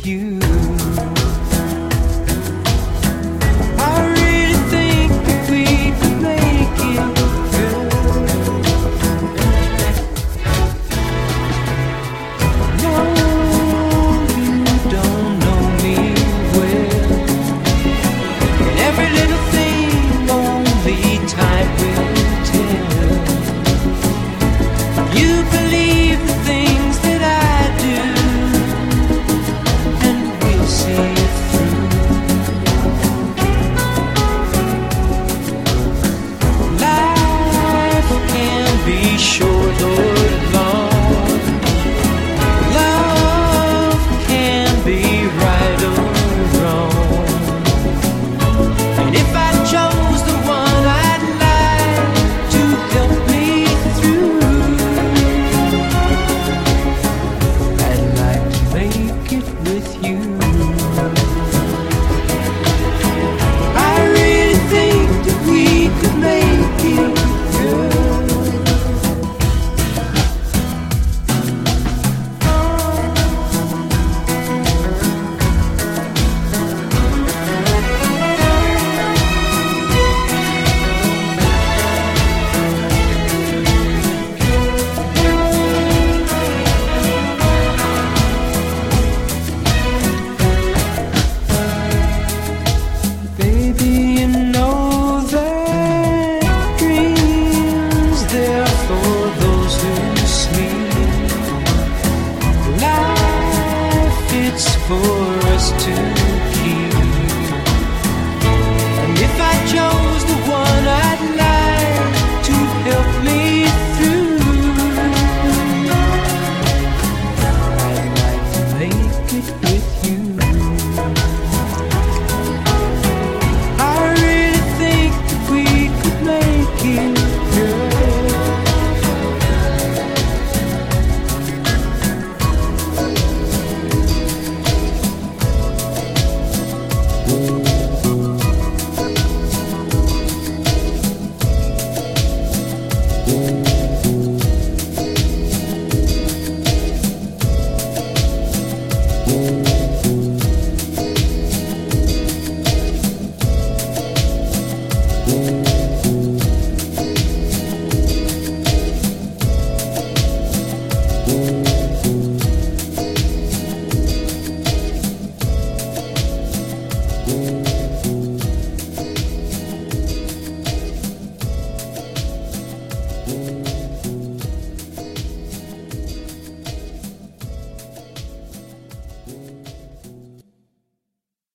you. I really think that we could make it, girl. No, you don't know me well, and every little thing only time will tell. You believe the things that I do, and we'll see it through. Life can be short or long. Love can be right or wrong. And if I chose the one I'd like to help me through, I'd like to make it with you. I really think that we could make it, girl. Baby, you know that dreams, they're for those who sleep. Life, it's for us to